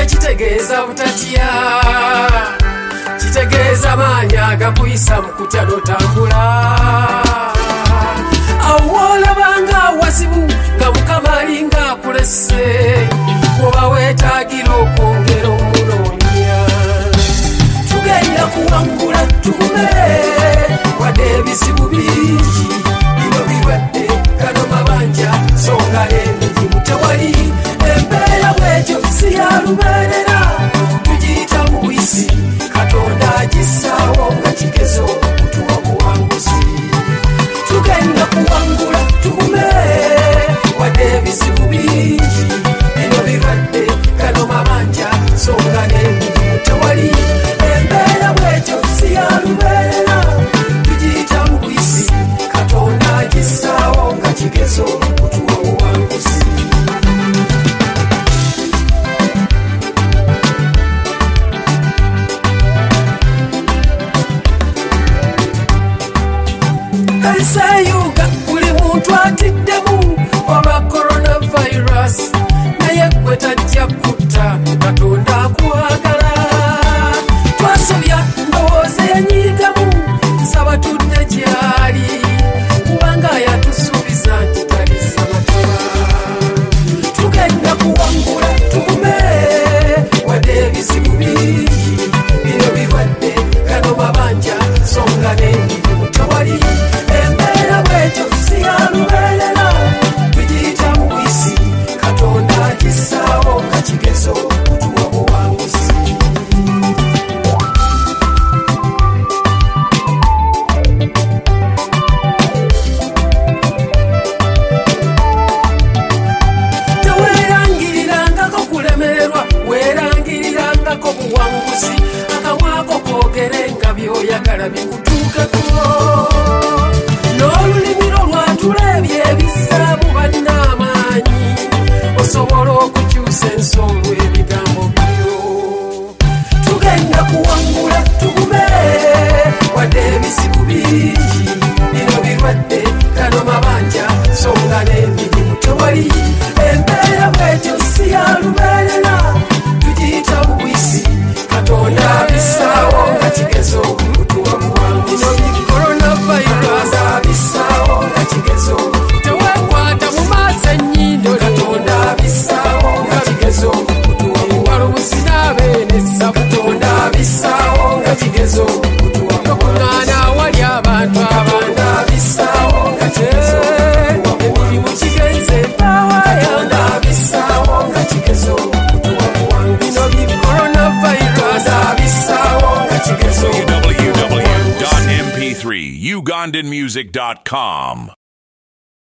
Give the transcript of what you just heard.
kitegeeza butatya, kitegeeza maanyi agakuyisa mu kutya n'otambula. Awo olabanga wasibu nga Mukama alinga akulese, oba weetaagira okwongera omunoonya. Tugenda kuwangula tugume, wadde ebizibu bingi bino birwadde gano mabanja, songa n'emirimu tewali. Embeera bwetyo si ya lubeerera, tugiyita mubisi, Katonda agissaawo nga kigezo okutuwa buwanguzi. Tugenda kuwangula tugume, wadde ebizibu bingi bino birwadde gano mabanja, songa n'emirimu tewali. Embeera bwetyo si ya lubeerera, tugiyita mubisi, Katonda agissaawo nga kigezo okutuwa buwanguzi. Ensayuga buli muntu atiddemu olwa coronavirus, naye gwe tajja kutta, Katonda akwagala. Twasobya ndowooza yanyigamu, nsaba tudde gy'ali, kubanga yatusuubiza nti taliza mataba. Tugenda kuwangula tugume, wadde ebizibu bingi bino birwadde gano mabanja, songa n'emirimu tewali. Embeera bwetyo si ya lubeerera, tugiyita mubisi, Katonda agissaawo nga kigezo okutuwa buwanguzi. Teweerangirirangako kulemererwa, weerangirirangako buwanguzi. Akamwako koogere nga by'oyagala bikutuukeko, n'olulimi lwo lwatulebye ebisaabu bannamaanyi, osobola okukyusa ensonga ebigambo byo. Tugenda kuwangula tugume, wadde ebizibu bingi bino birwadde gano mabanja, songa n'emirimu tewali. Embeera bwetyo si ya lubeerera, tugiyita bubwisi, Katonda abissaawo nga kigezo okutuwa buwanguzi. Coronavirus abissaawo nga kigezo, teweekwata mu maaso ennyindo, Katonda abissaawo nga kigezo okutuwa buwanguzi. N'abeene Katonda abissaawo nga kigezo okutuwa buwanguzi. Awali abantu abissaawo nga kigezo okutuwa emirimu kigenze empaawa, Katonda abissaawo nga kigezo okutuwa buwanguzi. Bino bi coronavirus abissaawo nga kigezo. www.mp3ugandanmusic.com